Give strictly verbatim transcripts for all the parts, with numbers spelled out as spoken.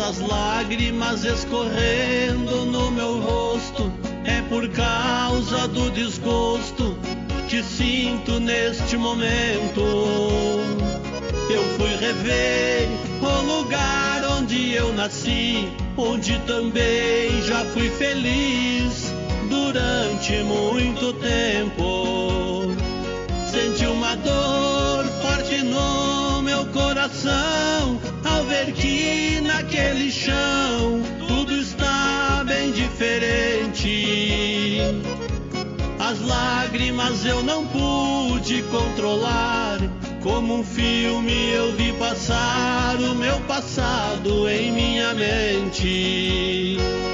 Essas lágrimas escorrendo no meu rosto é por causa do desgosto que sinto neste momento. Eu fui rever o lugar onde eu nasci, onde também já fui feliz durante muito tempo. Senti uma dor forte no meu coração ao ver que naquele chão tudo está bem diferente. As lágrimas eu não pude controlar, como um filme eu vi passar o meu passado em minha mente.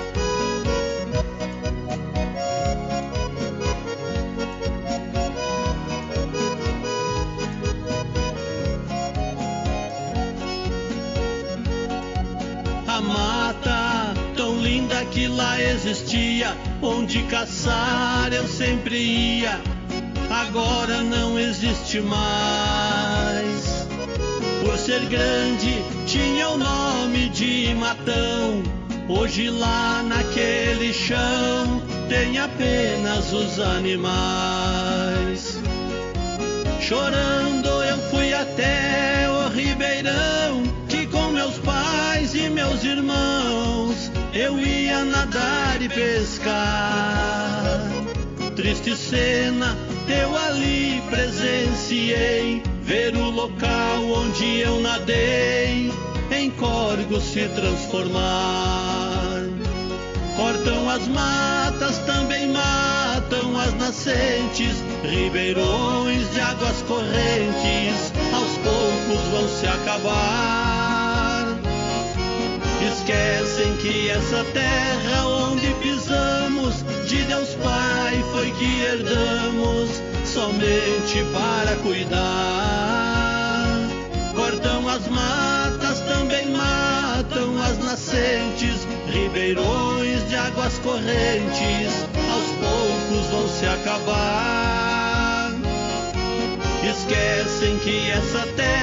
A mata tão linda que lá existia, onde caçar eu sempre ia, agora não existe mais. Por ser grande tinha o nome de Matão, hoje lá naquele chão tem apenas os animais. Chorando eu fui até o ribeirão, que com meus pais e meus irmãos eu ia nadar e pescar. Triste cena eu ali presenciei, ver o local onde eu nadei em córrego se transformar. Cortam as matas, também matam as nascentes, ribeirões de águas correntes aos poucos vão se acabar. Esquecem que essa terra onde pisamos de Deus Pai foi que herdamos somente para cuidar. Cortam as matas, também matam as nascentes, ribeirões de águas correntes aos poucos vão se acabar. Esquecem que essa terra